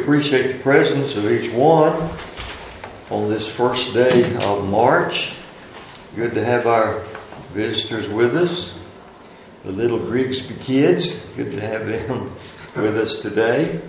appreciate the presence of each one on this first day of March. Good to have our visitors with us, the little Grigsby kids. Good to have them with us today.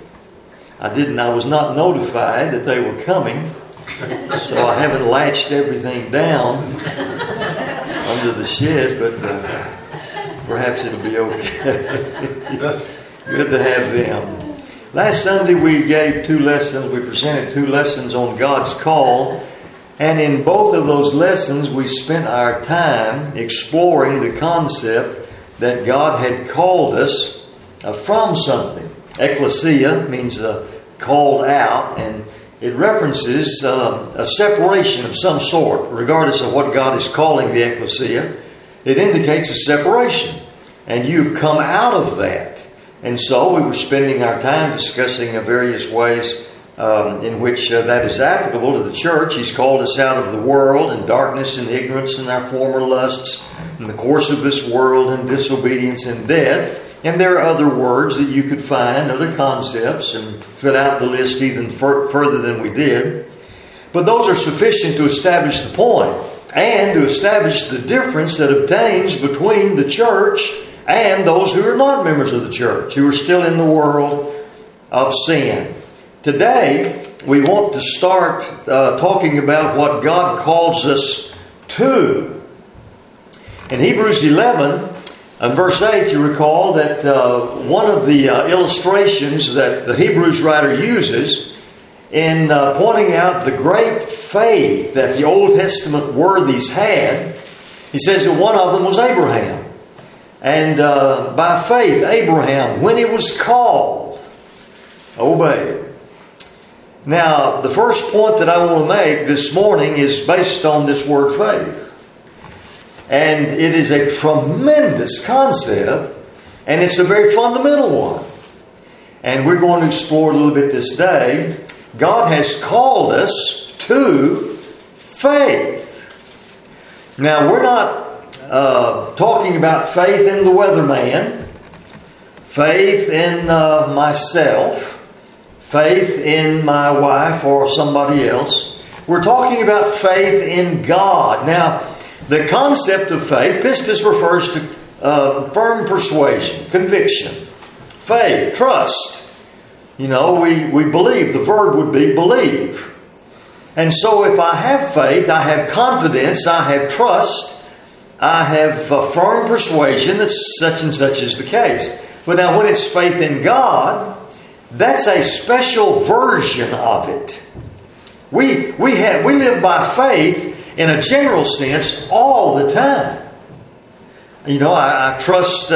I was not notified that they were coming, so I haven't latched everything down under the shed, but perhaps it'll be okay. Good to have them. Last Sunday we gave 2 lessons. We presented 2 lessons on God's call. And in both of those lessons we spent our time exploring the concept that God had called us from something. Ecclesia means called out, and it references a separation of some sort, regardless of what God is calling the ecclesia. It indicates a separation, and you've come out of that. And so we were spending our time discussing various ways in which that is applicable to the church. He's called us out of the world and darkness and ignorance and our former lusts and the course of this world and disobedience and death. And there are other words that you could find, other concepts, and fill out the list even further than we did. But those are sufficient to establish the point and to establish the difference that obtains between the church and those who are not members of the church, who are still in the world of sin. Today, we want to start talking about what God calls us to. In Hebrews 11, and verse 8, you recall that one of the illustrations that the Hebrews writer uses in pointing out the great faith that the Old Testament worthies had, he says that one of them was Abraham. And by faith, Abraham, when he was called, obeyed. Now, the first point that I want to make this morning is based on this word faith. And it is a tremendous concept, and it's a very fundamental one. And we're going to explore a little bit this day. God has called us to faith. Now, we're not talking about faith in the weatherman, faith in myself, faith in my wife or somebody else. We're talking about faith in God. Now, the concept of faith, pistis refers to firm persuasion, conviction, faith, trust. You know, we believe. The verb would be believe. And so if I have faith, I have confidence, I have trust, I have a firm persuasion that such and such is the case. But now when it's faith in God, that's a special version of it. We live by faith in a general sense all the time. You know, I trust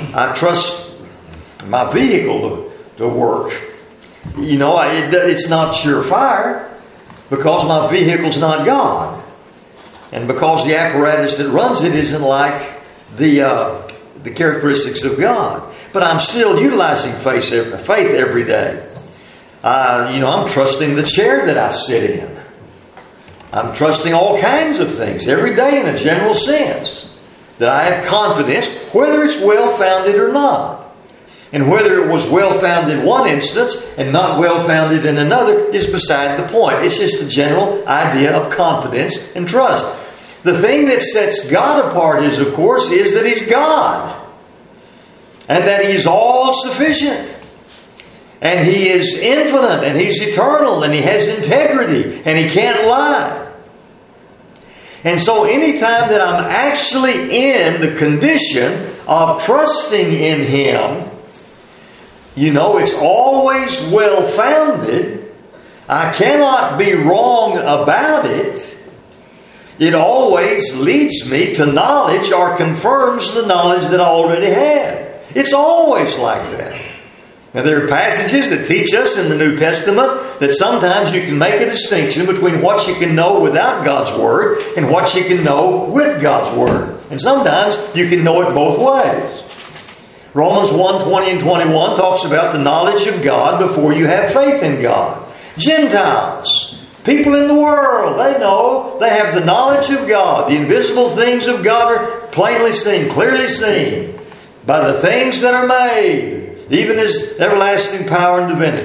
my vehicle to work. You know, it's not surefire because my vehicle's not God. And because the apparatus that runs it isn't like the characteristics of God. But I'm still utilizing faith every day. I'm trusting the chair that I sit in. I'm trusting all kinds of things every day in a general sense. That I have confidence, whether it's well-founded or not. And whether it was well-founded in one instance and not well-founded in another is beside the point. It's just a general idea of confidence and trust. The thing that sets God apart is that He's God. And that He's all-sufficient. And He is infinite. And He's eternal. And He has integrity. And He can't lie. And so anytime that I'm actually in the condition of trusting in Him, you know, it's always well-founded. I cannot be wrong about it. It always leads me to knowledge or confirms the knowledge that I already had. It's always like that. Now, there are passages that teach us in the New Testament that sometimes you can make a distinction between what you can know without God's Word and what you can know with God's Word. And sometimes you can know it both ways. Romans 1:20 and 21 talks about the knowledge of God before you have faith in God. Gentiles, people in the world, they know, they have the knowledge of God. The invisible things of God are plainly seen, clearly seen by the things that are made, even His everlasting power and divinity.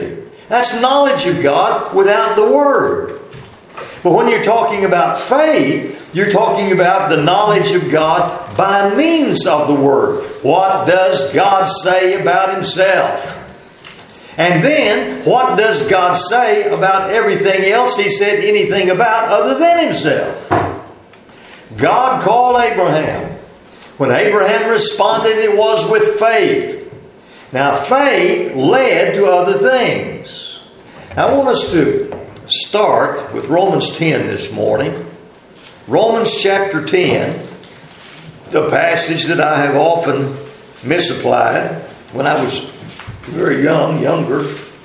That's knowledge of God without the Word. But when you're talking about faith, you're talking about the knowledge of God by means of the Word. What does God say about Himself? And then, what does God say about everything else He said anything about other than Himself? God called Abraham. When Abraham responded, it was with faith. Now, faith led to other things. I want us to start with Romans 10 this morning. Romans chapter 10, the passage that I have often misapplied when I was very younger.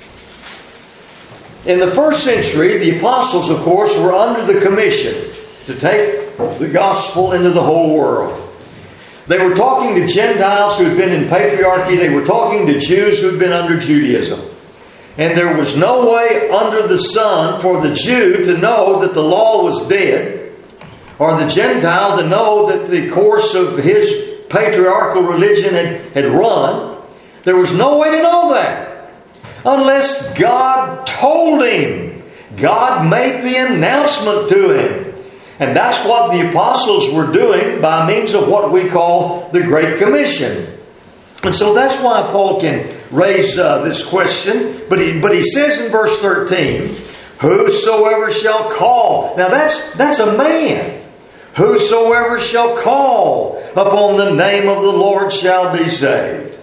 In the first century, the apostles, of course, were under the commission to take the gospel into the whole world. They were talking to Gentiles who had been in patriarchy. They were talking to Jews who had been under Judaism. And there was no way under the sun for the Jew to know that the law was dead, or the Gentile to know that the course of his patriarchal religion had run. There was no way to know that unless God told him. God made the announcement to him. And that's what the apostles were doing by means of what we call the Great Commission. And so that's why Paul can raise this question. But he says in verse 13, whosoever shall call. Now that's a man. Whosoever shall call upon the name of the Lord shall be saved.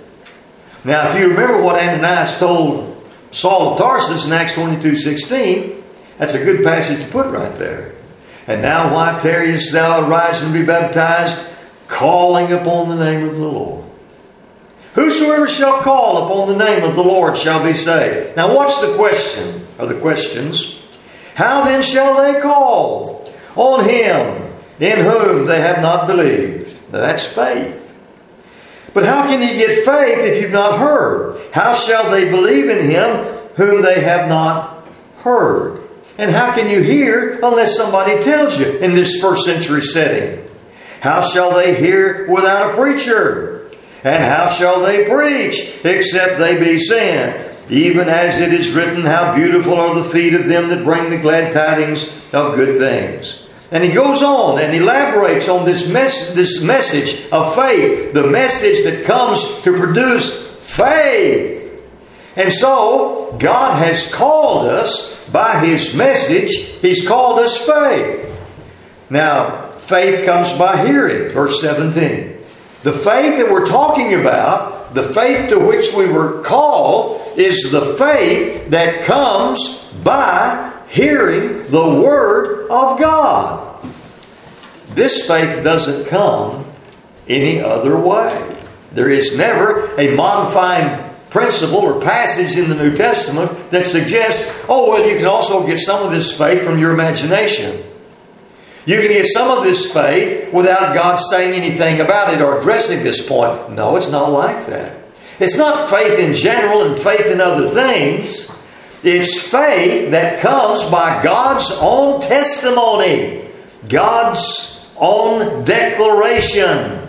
Now, if you remember what Ananias told Saul of Tarsus in Acts 22:16, that's a good passage to put right there. And now why tarriest thou? Arise and be baptized, calling upon the name of the Lord. Whosoever shall call upon the name of the Lord shall be saved. Now what's the question, or the questions? How then shall they call on Him in whom they have not believed? Now that's faith. But how can you get faith if you've not heard? How shall they believe in Him whom they have not heard? And how can you hear unless somebody tells you in this first century setting? How shall they hear without a preacher? And how shall they preach except they be sent? Even as it is written, how beautiful are the feet of them that bring the glad tidings of good things. And he goes on and elaborates on this message of faith, the message that comes to produce faith. And so, God has called us by His message. He's called us faith. Now, faith comes by hearing, verse 17. The faith that we're talking about, the faith to which we were called, is the faith that comes by hearing the Word of God. This faith doesn't come any other way. There is never a modifying principle or passage in the New Testament that suggests, you can also get some of this faith from your imagination. You can get some of this faith without God saying anything about it or addressing this point. No, it's not like that. It's not faith in general and faith in other things. It's faith that comes by God's own testimony, God's own declaration.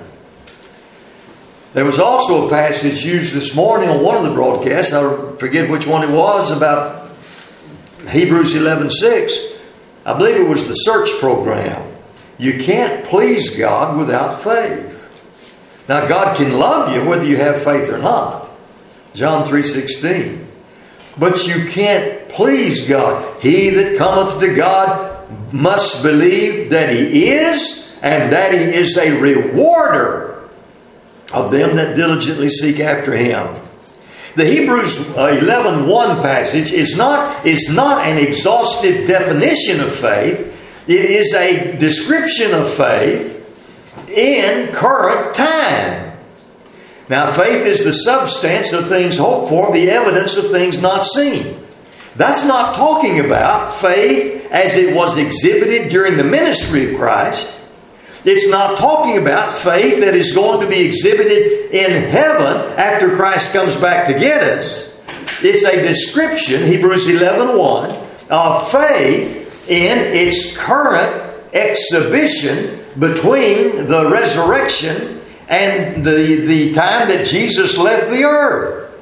There was also a passage used this morning on one of the broadcasts, I forget which one it was, about Hebrews 11:6. I believe it was the search program. You can't please God without faith. Now God can love you whether you have faith or not. John 3:16. But you can't please God. He that cometh to God must believe that He is, and that He is a rewarder of them that diligently seek after Him. The Hebrews 11:1 passage is not an exhaustive definition of faith. It is a description of faith in current time. Now, faith is the substance of things hoped for, the evidence of things not seen. That's not talking about faith as it was exhibited during the ministry of Christ. It's not talking about faith that is going to be exhibited in heaven after Christ comes back to get us. It's a description, Hebrews 11:1, of faith in its current exhibition between the resurrection and the time that Jesus left the earth.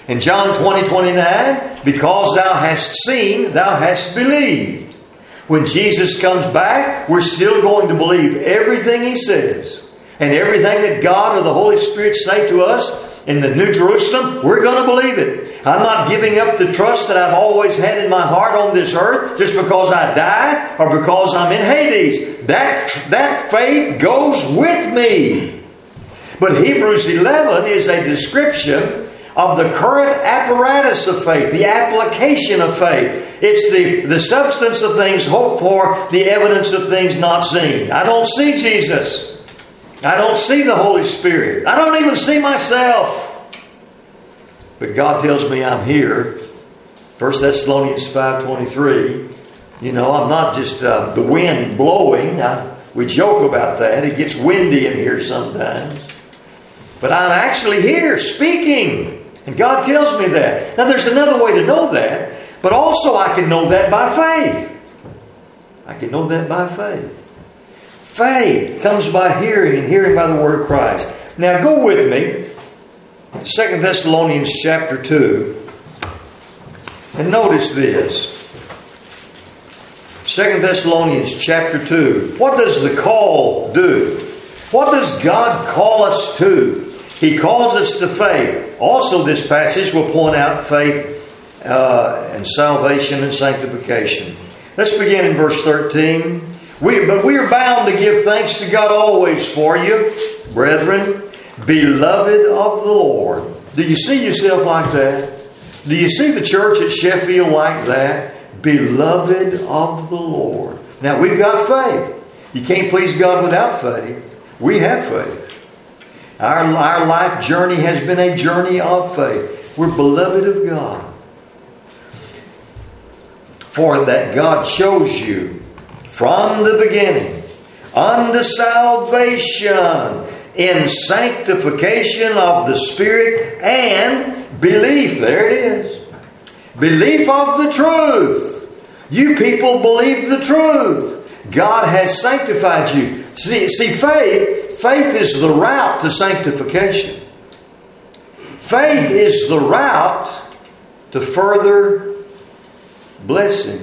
In John 20:29, because thou hast seen, thou hast believed. When Jesus comes back, we're still going to believe everything He says. And everything that God or the Holy Spirit say to us in the New Jerusalem, we're going to believe it. I'm not giving up the trust that I've always had in my heart on this earth just because I die or because I'm in Hades. That faith goes with me. But Hebrews 11 is a description of the current apparatus of faith, the application of faith. It's the substance of things hoped for, the evidence of things not seen. I don't see Jesus. I don't see the Holy Spirit. I don't even see myself. But God tells me I'm here. 1 Thessalonians 5:23. I'm not just the wind blowing. We joke about that. It gets windy in here sometimes. But I'm actually here speaking. And God tells me that. Now there's another way to know that. But also I can know that by faith. I can know that by faith. Faith comes by hearing, and hearing by the Word of Christ. Now go with me to 2 Thessalonians chapter 2. And notice this. 2 Thessalonians chapter 2. What does the call do? What does God call us to? He calls us to faith. Also this passage will point out faith and salvation and sanctification. Let's begin in verse 13. But we are bound to give thanks to God always for you, brethren, beloved of the Lord. Do you see yourself like that? Do you see the church at Sheffield like that? Beloved of the Lord. Now we've got faith. You can't please God without faith. We have faith. Our life journey has been a journey of faith. We're beloved of God. For that God chose you from the beginning unto salvation in sanctification of the Spirit and belief. There it is. Belief of the truth. You people believe the truth. God has sanctified you. See, faith is the route to sanctification. Faith is the route to further blessing.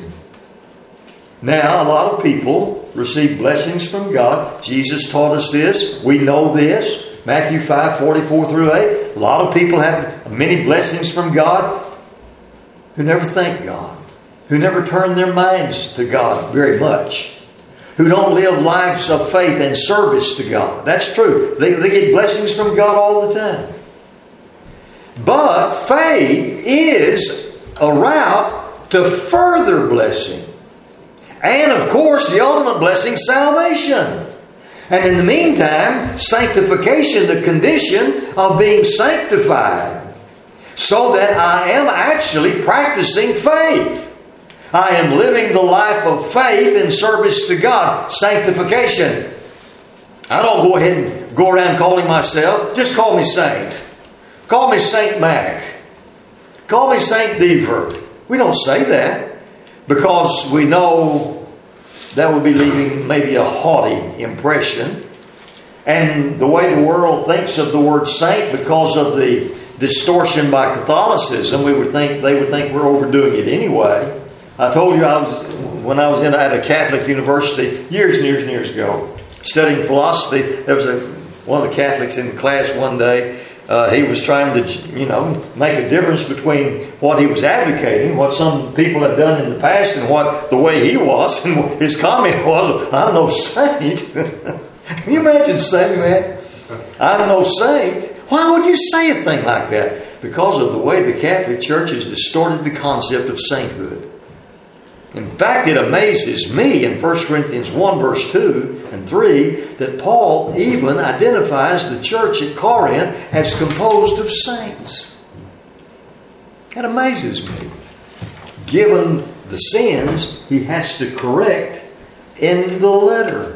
Now, a lot of people receive blessings from God. Jesus taught us this. We know this. Matthew 5:44 through 8. A lot of people have many blessings from God who never thank God, who never turn their minds to God very much, who don't live lives of faith and service to God. That's true. They get blessings from God all the time. But faith is a route to further blessing. And of course, the ultimate blessing, salvation. And in the meantime, sanctification, the condition of being sanctified, so that I am actually practicing faith. I am living the life of faith in service to God. Sanctification. I don't go ahead and go around calling myself. Just call me Saint. Call me Saint Mac. Call me Saint Deaver. We don't say that because we know that would be leaving maybe a haughty impression. And the way the world thinks of the word saint, because of the distortion by Catholicism, they would think we're overdoing it anyway. I told you when I was at a Catholic university years and years and years ago, studying philosophy. There was one of the Catholics in class one day. He was trying to, make a difference between what he was advocating, what some people have done in the past, and what the way he was. And his comment was, "I'm no saint." Can you imagine saying that? "I'm no saint." Why would you say a thing like that? Because of the way the Catholic Church has distorted the concept of sainthood. In fact, it amazes me in 1 Corinthians 1 verse 2 and 3 that Paul even identifies the church at Corinth as composed of saints. That amazes me. Given the sins he has to correct in the letter,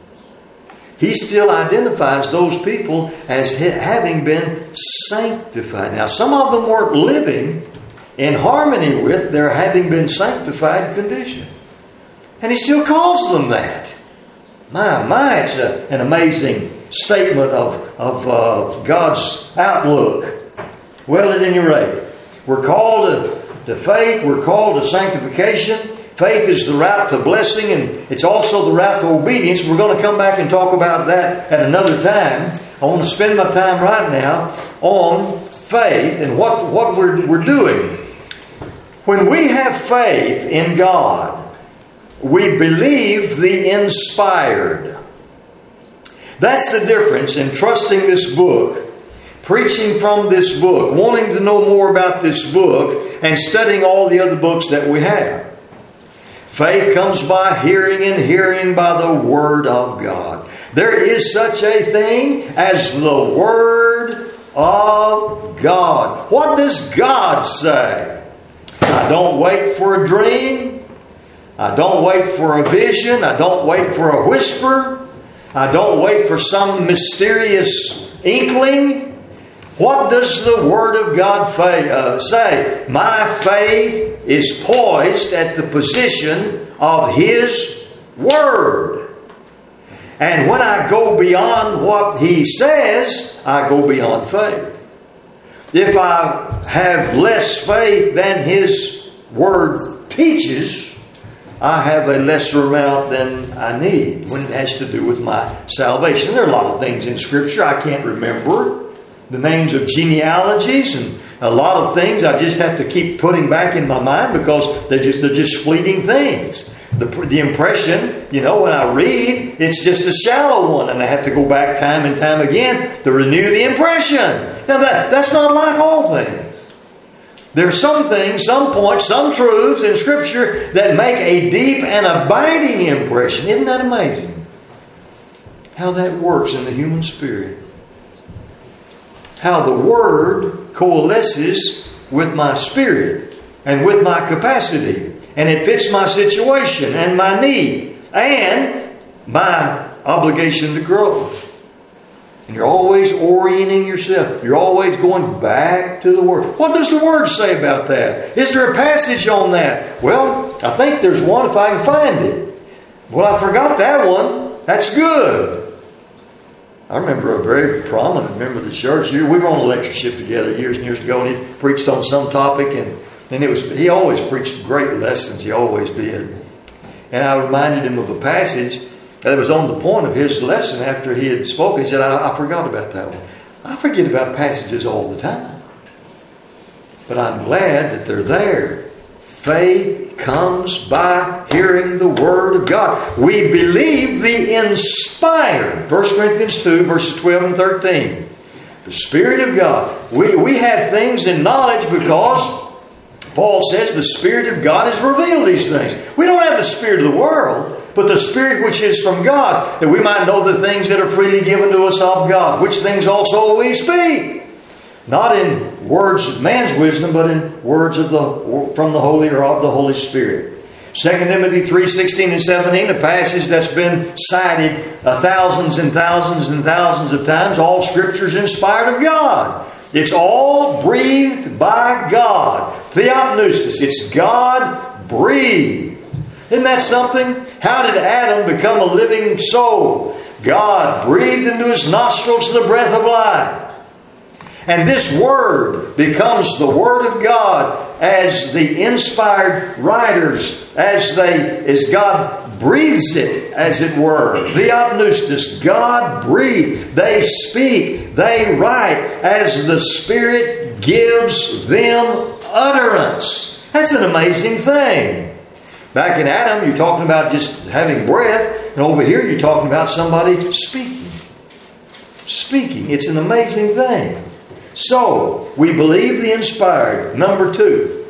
he still identifies those people as having been sanctified. Now, some of them weren't living in harmony with their having been sanctified condition. And he still calls them that. My, it's an amazing statement of God's outlook. Well, at any rate, We're called to faith. We're called to sanctification. Faith is the route to blessing, and it's also the route to obedience. We're going to come back and talk about that at another time. I want to spend my time right now on faith and what we're doing. When we have faith in God, we believe the inspired. That's the difference in trusting this book, preaching from this book, wanting to know more about this book, and studying all the other books that we have. Faith comes by hearing, and hearing by the Word of God. There is such a thing as the Word of God. What does God say? I don't wait for a dream. I don't wait for a vision. I don't wait for a whisper. I don't wait for some mysterious inkling. What does the Word of God say? My faith is poised at the position of His Word. And when I go beyond what He says, I go beyond faith. If I have less faith than His Word teaches, I have a lesser amount than I need when it has to do with my salvation. There are a lot of things in Scripture I can't remember. The names of genealogies and a lot of things I just have to keep putting back in my mind because they're just fleeting things. The impression, when I read, it's just a shallow one, and I have to go back time and time again to renew the impression. Now that's not like all things. There are some things, some points, some truths in Scripture that make a deep and abiding impression. Isn't that amazing? How that works in the human spirit. How the Word coalesces with my spirit and with my capacity. And it fits my situation and my need and my obligation to grow. And you're always orienting yourself. You're always going back to the Word. What does the Word say about that? Is there a passage on that? Well, I think there's one if I can find it. Well, I forgot that one. That's good. I remember a very prominent member of the church. We were on a lectureship together years and years ago, and he preached on some topic, and he always preached great lessons. He always did. And I reminded him of a passage that was on the point of his lesson after he had spoken. He said, I forgot about that one. I forget about passages all the time. But I'm glad that they're there. Faith comes by hearing the Word of God. We believe the inspired. 1 Corinthians 2, verses 12 and 13. The Spirit of God. We have things in knowledge because Paul says the Spirit of God has revealed these things. We don't have the spirit of the world, but the Spirit which is from God, that we might know the things that are freely given to us of God, which things also we speak. Not in words of man's wisdom, but in words from the Holy or of the Holy Spirit. 2 Timothy 3:16 and 17, a passage that's been cited thousands and thousands and thousands of times. All Scripture is inspired of God. It's all breathed by God. Theopneustos. It's God breathed. Isn't that something? How did Adam become a living soul? God breathed into his nostrils the breath of life. And this Word becomes the Word of God as the inspired writers, as God breathes it, as it were. Theopneustos, God breathed. They speak, they write, as the Spirit gives them utterance. That's an amazing thing. Back in Adam, you're talking about just having breath, and over here you're talking about somebody speaking. Speaking. It's an amazing thing. So, we believe the inspired. Number 2,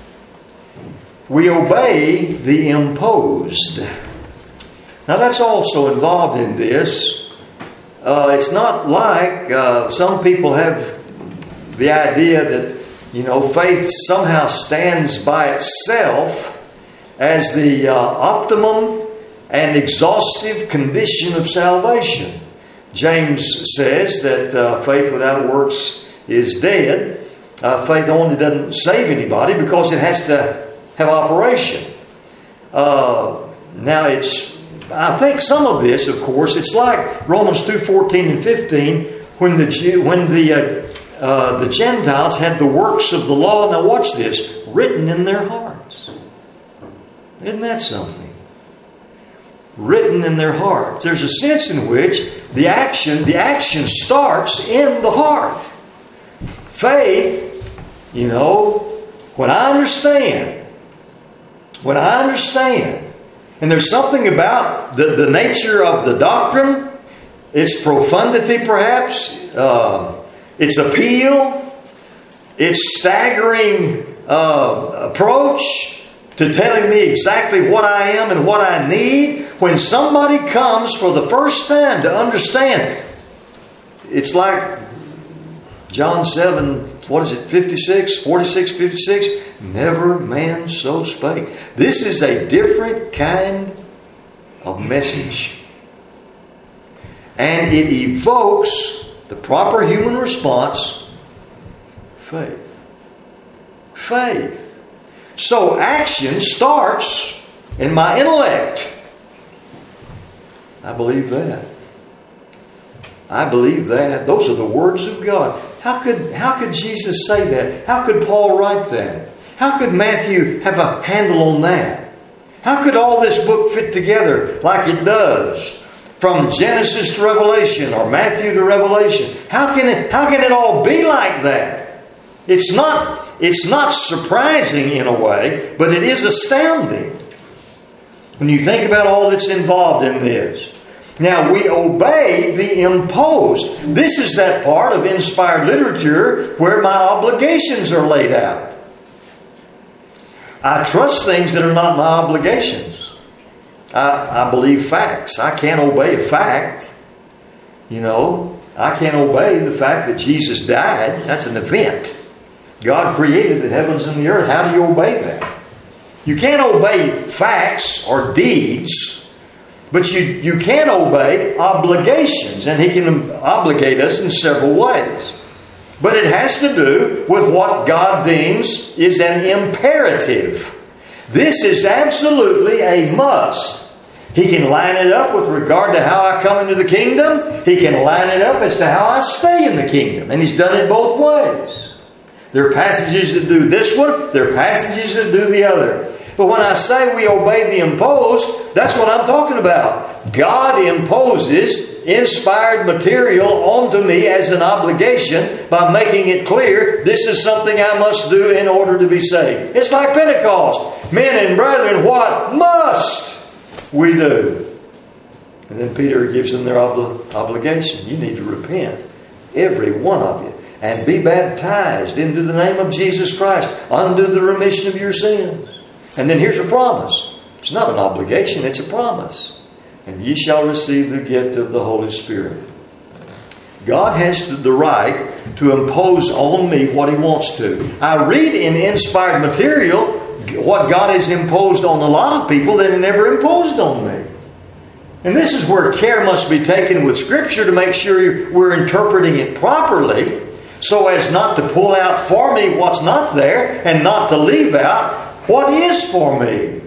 we obey the imposed. Now, that's also involved in this. It's not like some people have the idea that, faith somehow stands by itself as the optimum and exhaustive condition of salvation. James says that faith without works is dead. Faith only doesn't save anybody because it has to have operation. Now I think some of this, of course, it's like Romans 2:14 and 15 when the the Gentiles had the works of the law, now watch this, written in their hearts. Isn't that something? Written in their hearts. There's a sense in which the action starts in the heart. Faith, when I understand, and there's something about the nature of the doctrine, its profundity perhaps, its appeal, its staggering approach to telling me exactly what I am and what I need. When somebody comes for the first time to understand, it's like John 7, 46, 56, never man so spake. This is a different kind of message. And it evokes the proper human response, faith. Faith. So action starts in my intellect. I believe that. I believe that. Those are the words of God. How could Jesus say that? How could Paul write that? How could Matthew have a handle on that? How could all this book fit together like it does? From Genesis to Revelation or Matthew to Revelation. How can it all be like that? It's not surprising in a way, but it is astounding when you think about all that's involved in this. Now, we obey the imposed. This is that part of inspired literature where my obligations are laid out. I trust things that are not my obligations. I believe facts. I can't obey a fact. I can't obey the fact that Jesus died. That's an event. God created the heavens and the earth. How do you obey that? You can't obey facts or deeds. But you can obey obligations, and He can obligate us in several ways. But it has to do with what God deems is an imperative. This is absolutely a must. He can line it up with regard to how I come into the kingdom. He can line it up as to how I stay in the kingdom. And He's done it both ways. There are passages that do this one. There are passages that do the other. But when I say we obey the imposed, that's what I'm talking about. God imposes inspired material onto me as an obligation by making it clear this is something I must do in order to be saved. It's like Pentecost. Men and brethren, what must we do? And then Peter gives them their obligation. You need to repent, every one of you, and be baptized into the name of Jesus Christ unto the remission of your sins. And then here's a promise. It's not an obligation, it's a promise. And ye shall receive the gift of the Holy Spirit. God has the right to impose on me what He wants to. I read in inspired material what God has imposed on a lot of people that He never imposed on me. And this is where care must be taken with Scripture to make sure we're interpreting it properly, so as not to pull out for me what's not there and not to leave out what is for me.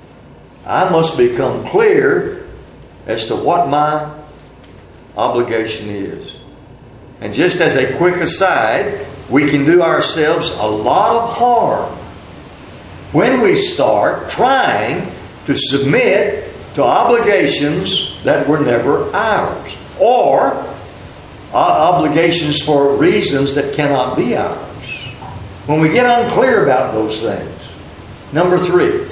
I must become clear as to what my obligation is. And just as a quick aside, we can do ourselves a lot of harm when we start trying to submit to obligations that were never ours, or obligations for reasons that cannot be ours. When we get unclear about those things. Number 3,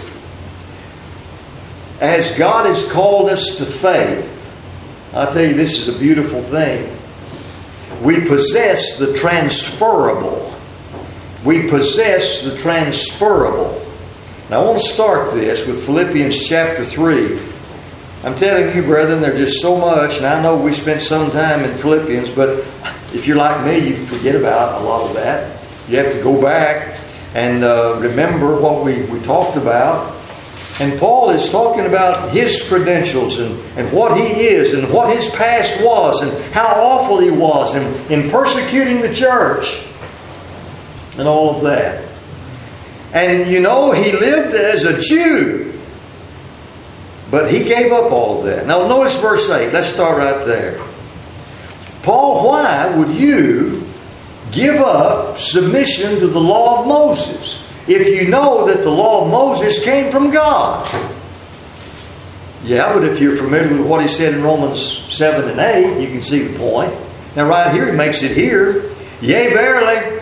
as God has called us to faith, I'll tell you, this is a beautiful thing. We possess the transferable. We possess the transferable. Now I want to start this with Philippians chapter 3. I'm telling you, brethren, there's just so much, and I know we spent some time in Philippians, but if you're like me, you forget about a lot of that. You have to go back and remember what we talked about. And Paul is talking about his credentials and what he is and what his past was and how awful he was in persecuting the church and all of that. And he lived as a Jew, but he gave up all of that. Now notice verse 8. Let's start right there. Paul, why would you give up submission to the law of Moses if you know that the law of Moses came from God? Yeah, but if you're familiar with what he said in Romans 7 and 8, you can see the point. Now right here, he makes it here. Yea, verily,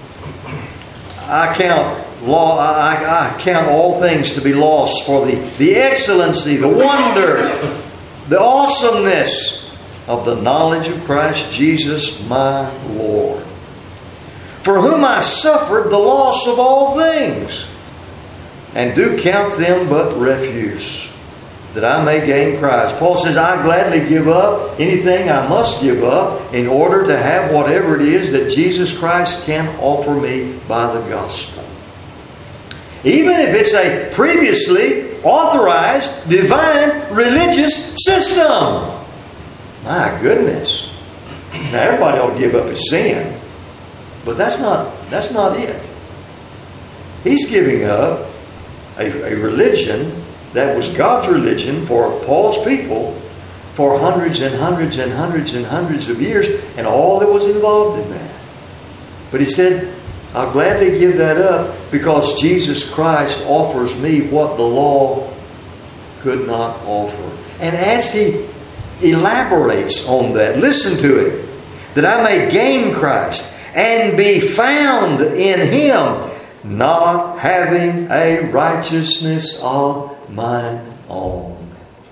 I count all things to be lost for the excellency, the wonder, the awesomeness of the knowledge of Christ Jesus my Lord, for whom I suffered the loss of all things, and do count them but refuse, that I may gain Christ. Paul says, I gladly give up anything I must give up in order to have whatever it is that Jesus Christ can offer me by the gospel. Even if it's a previously authorized divine religious system. My goodness. Now everybody ought to give up his sin. But that's not it. He's giving up a religion that was God's religion for Paul's people for hundreds and hundreds and hundreds and hundreds of years, and all that was involved in that. But he said, I'll gladly give that up because Jesus Christ offers me what the law could not offer. And as he elaborates on that, listen to it. That I may gain Christ and be found in Him, not having a righteousness of mine own.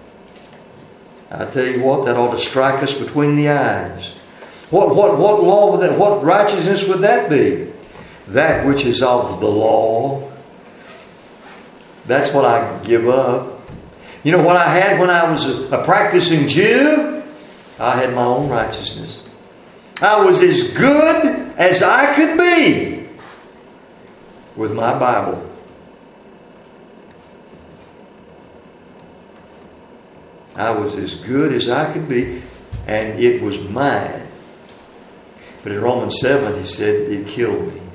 I tell you what, that ought to strike us between the eyes. What law would that? What righteousness would that be? That which is of the law. That's what I give up. You know what I had when I was a practicing Jew? I had my own righteousness. I was as good as I could be with my Bible. I was as good as I could be, and it was mine. But in Romans 7, he said, it killed me.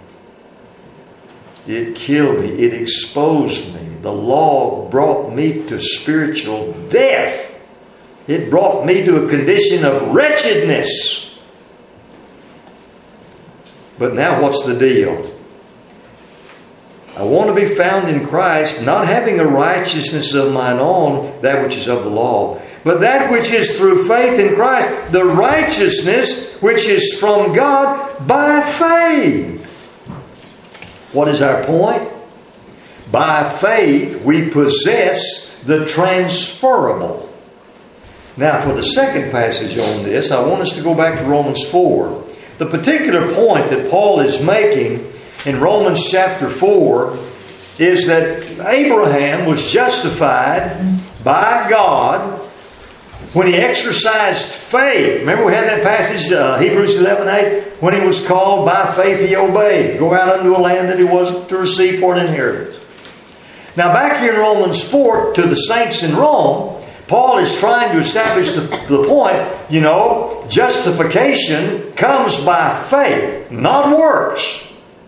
It killed me. It exposed me. The law brought me to spiritual death. It brought me to a condition of wretchedness. But now what's the deal? I want to be found in Christ, not having a righteousness of mine own, that which is of the law, but that which is through faith in Christ, the righteousness which is from God by faith. What is our point? By faith we possess the transferable. Now for the second passage on this, I want us to go back to Romans 4. The particular point that Paul is making in Romans chapter 4 is that Abraham was justified by God when he exercised faith. Remember we had that passage, Hebrews 11:8, when he was called by faith he obeyed. Go out unto a land that he was to receive for an inheritance. Now back here in Romans 4 to the saints in Rome, Paul is trying to establish the point, justification comes by faith, not works.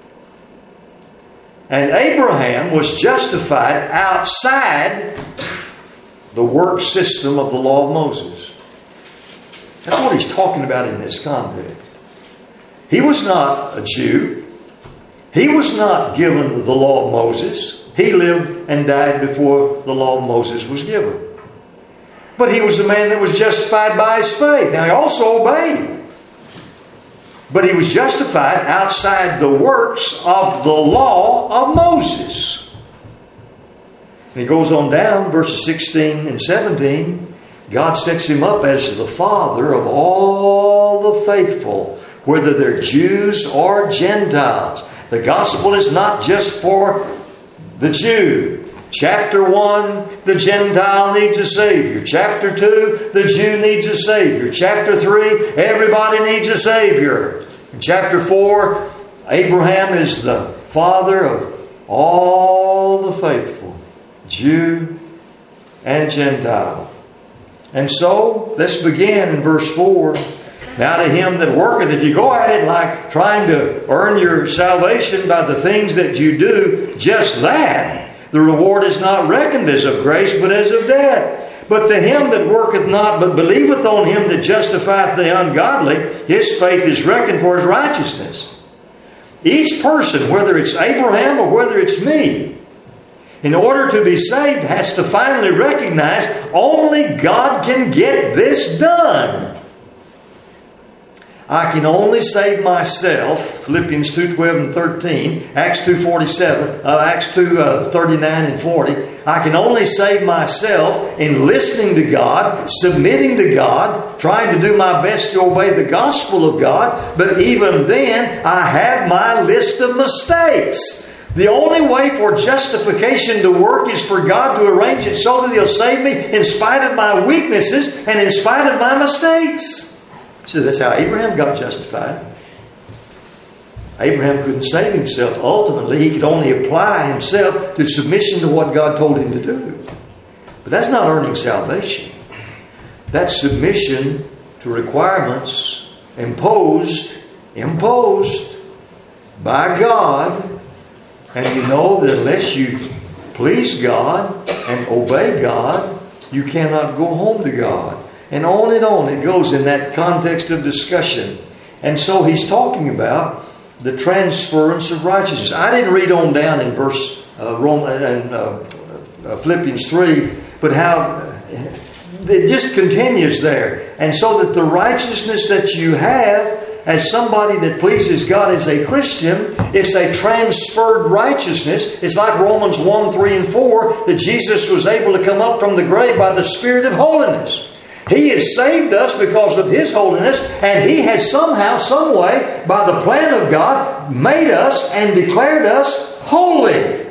And Abraham was justified outside the work system of the law of Moses. That's what he's talking about in this context. He was not a Jew. He was not given the law of Moses. He lived and died before the law of Moses was given. But he was a man that was justified by his faith. Now he also obeyed. But he was justified outside the works of the law of Moses. And he goes on down, verses 16 and 17. God sets him up as the father of all the faithful, whether they're Jews or Gentiles. The gospel is not just for the Jew. Chapter 1, the Gentile needs a Savior. Chapter 2, the Jew needs a Savior. Chapter 3, everybody needs a Savior. In chapter 4, Abraham is the father of all the faithful, Jew and Gentile. And so, let's begin in verse 4. Now to him that worketh, if you go at it like trying to earn your salvation by the things that you do, just that, the reward is not reckoned as of grace, but as of debt. But to him that worketh not, but believeth on him that justifieth the ungodly, his faith is reckoned for his righteousness. Each person, whether it's Abraham or whether it's me, in order to be saved, has to finally recognize only God can get this done. I can only save myself, Philippians 2:12 and 13, Acts 2:47, Acts 2:39 and 40. I can only save myself in listening to God, submitting to God, trying to do my best to obey the gospel of God. But even then, I have my list of mistakes. The only way for justification to work is for God to arrange it so that He'll save me in spite of my weaknesses and in spite of my mistakes. So that's how Abraham got justified. Abraham couldn't save himself. Ultimately, he could only apply himself to submission to what God told him to do. But that's not earning salvation. That's submission to requirements imposed by God. And you know that unless you please God and obey God, you cannot go home to God. And on it goes in that context of discussion. And so he's talking about the transference of righteousness. I didn't read on down in Philippians 3, but how it just continues there. And so that the righteousness that you have as somebody that pleases God as a Christian, it's a transferred righteousness. It's like Romans 1, 3, and 4, that Jesus was able to come up from the grave by the Spirit of holiness. He has saved us because of His holiness, and He has somehow, some way, by the plan of God, made us and declared us holy.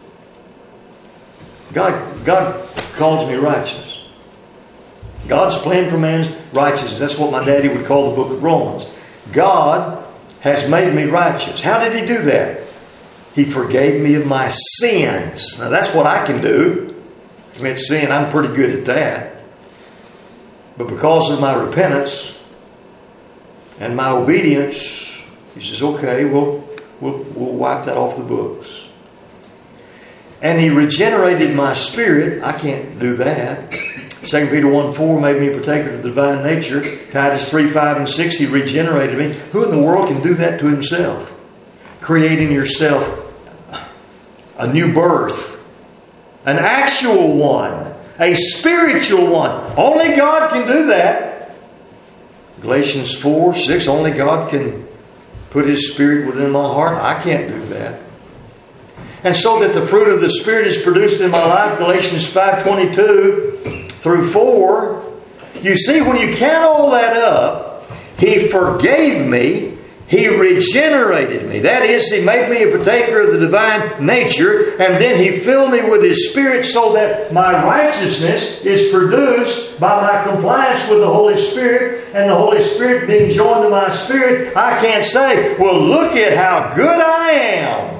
God calls me righteous. God's plan for man's righteousness. That's what my daddy would call the book of Romans. God has made me righteous. How did He do that? He forgave me of my sins. Now that's what I can do. Commit sin, I'm pretty good at that. But because of my repentance and my obedience, He says, okay, we'll wipe that off the books. And He regenerated my spirit. I can't do that. 2 Peter 1:4 made me a partaker of the divine nature. Titus 3:5 and 6, He regenerated me. Who in the world can do that to himself? Creating yourself a new birth. An actual one. A spiritual one. Only God can do that. Galatians 4:6, only God can put His Spirit within my heart. I can't do that. And so that the fruit of the Spirit is produced in my life, Galatians 5:22 through 4. You see, when you count all that up, He forgave me. He regenerated me. That is, He made me a partaker of the divine nature, and then He filled me with His Spirit so that my righteousness is produced by my compliance with the Holy Spirit, and the Holy Spirit being joined to my spirit. I can't say, well, look at how good I am.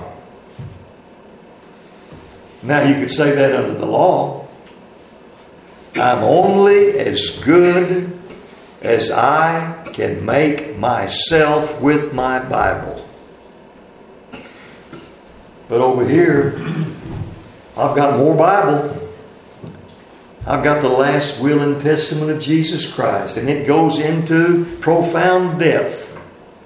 Now you could say that under the law. I'm only as good as I can make myself with my Bible. But over here, I've got more Bible. I've got the last will and testament of Jesus Christ. And it goes into profound depth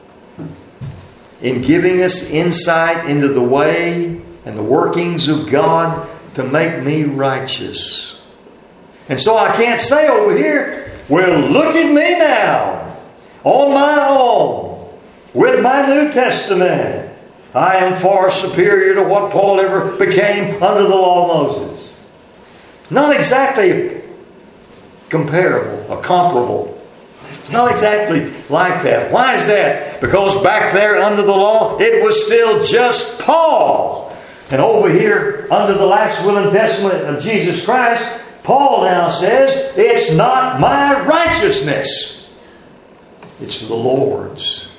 in giving us insight into the way and the workings of God to make me righteous. And so I can't say over here, well, look at me now, on my own, with my New Testament. I am far superior to what Paul ever became under the law of Moses. Not exactly comparable or comparable. It's not exactly like that. Why is that? Because back there under the law, it was still just Paul. And over here, under the last will and testament of Jesus Christ, Paul now says, it's not my righteousness. It's the Lord's.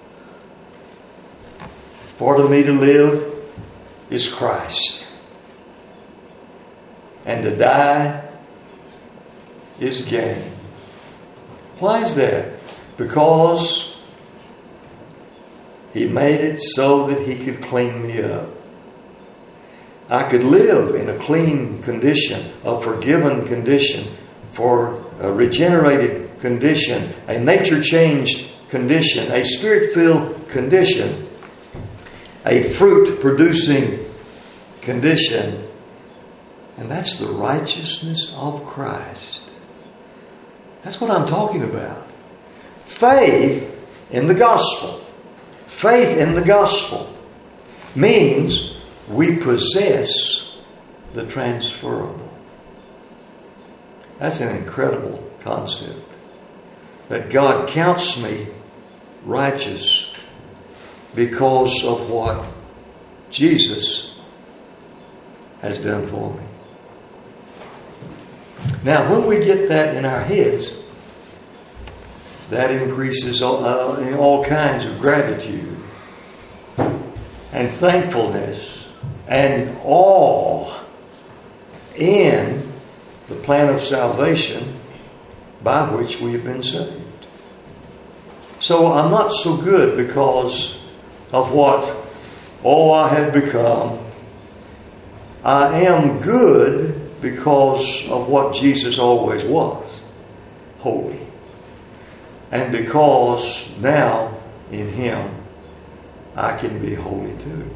For to me to live is Christ. And to die is gain. Why is that? Because He made it so that He could clean me up. I could live in a clean condition, a forgiven condition, for a regenerated condition, a nature-changed condition, a spirit-filled condition. a fruit-producing condition, and that's the righteousness of Christ. That's what I'm talking about. Faith in the gospel. Faith in the gospel means we possess the transferable. That's an incredible concept. That God counts me righteous because of what Jesus has done for me. Now, when we get that in our heads, that increases all kinds of gratitude and thankfulness and awe in the plan of salvation by which we have been saved. So I'm not so good because of what I have become. I am good because of what Jesus always was, holy. And because now in Him I can be holy too.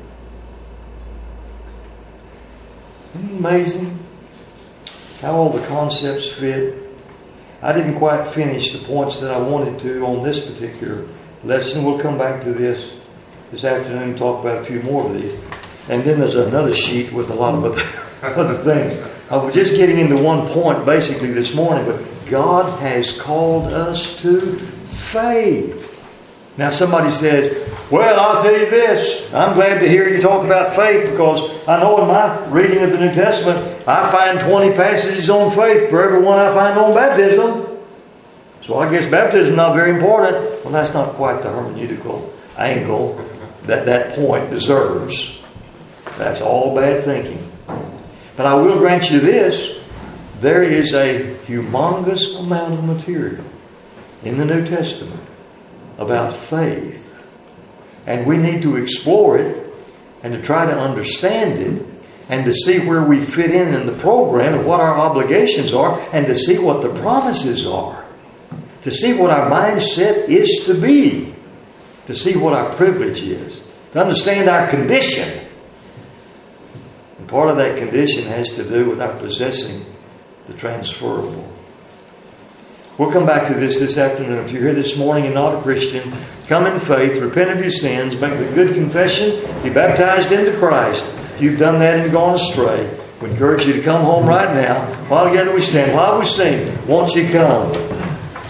Isn't it amazing how all the concepts fit? I didn't quite finish the points that I wanted to on this particular lesson. We'll come back to this afternoon and talk about a few more of these. And then there's another sheet with a lot of other things. I was just getting into one point basically this morning, but God has called us to faith. Now somebody says, well, I'll tell you this. I'm glad to hear you talk about faith because I know in my reading of the New Testament, I find 20 passages on faith for every one I find on baptism. So I guess baptism is not very important. Well, that's not quite the hermeneutical angle that point deserves. That's all bad thinking. But I will grant you this. There is a humongous amount of material in the New Testament about faith. And we need to explore it and to try to understand it and to see where we fit in the program and what our obligations are and to see what the promises are. To see what our mindset is to be. To see what our privilege is. To understand our condition. And part of that condition has to do with our possessing the transferable. We'll come back to this afternoon. If you're here this morning and not a Christian, come in faith, repent of your sins, make the good confession, be baptized into Christ. If you've done that and gone astray, we encourage you to come home right now. While together we stand, while we sing, won't you come?